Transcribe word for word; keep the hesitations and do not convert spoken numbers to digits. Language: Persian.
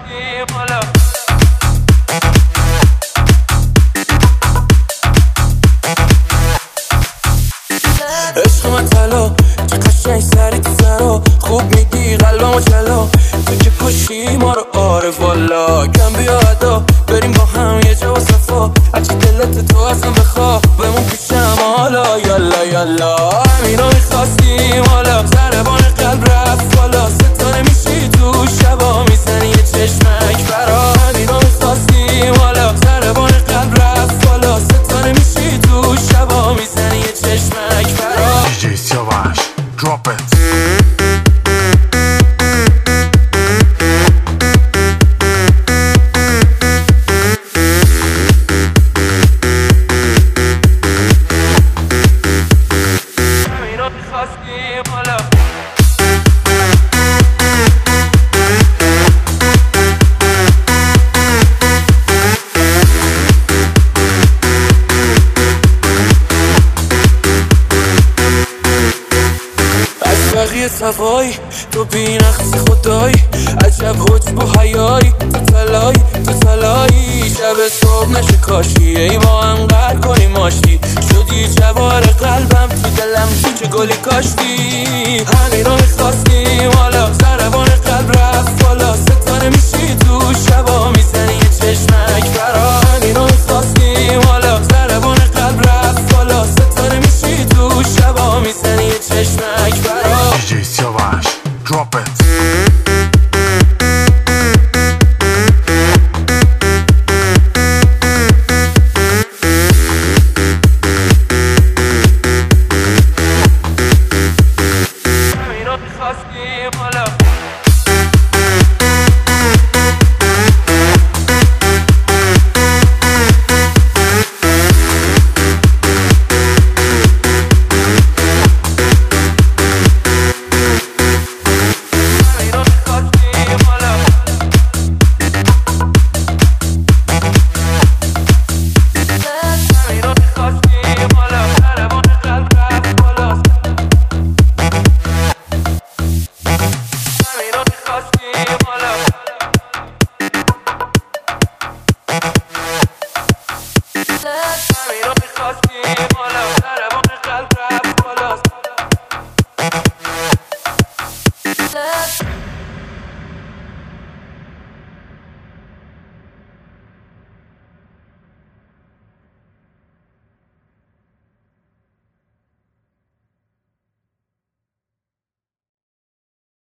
میخواستیم حالا عشق من طلا چه قشنگ سری تو سرا خوب میگی قلبمو چلا تو که کشی ما رو آره والا کم بیا ادا بریم با هم یه جا و صفا هرچی دلت تو اصلا بخواه بمون پیشم حالا یالا یالا همین رو میخواستیم حالا ضربان قلب رفت بالا ستاره میشی تو شبا میزنی یه چشمک برا همین رو میخواستیم حالا ضربان قلب رفت بالا ستاره میشی تو شبا میزنی یه چشمک برا دی جی سیاوش drop it بقیه صفایی تو بی نقص خدایی عجب حجب و حیایی تو تلایی تو تلایی شب صبح نشه کاشی ای با هم قر کنیم ماشی شدی جوار قلبم تو دلم تو چه گلی کاشتی همین رو میخواستیم حالا ضربان قلب رفت بالا ستاره میشی تو شبا میزنی یه چشمک برا همین رو میخواستیم حالا ضربان قلب رفت بالا ستاره میشی تو شبا میزنی یه چشمک برا دی جی سیاوش drop it همین رو میخواستیم حالا همین رو میخواستیم حالا ضربان قلب رفت بالا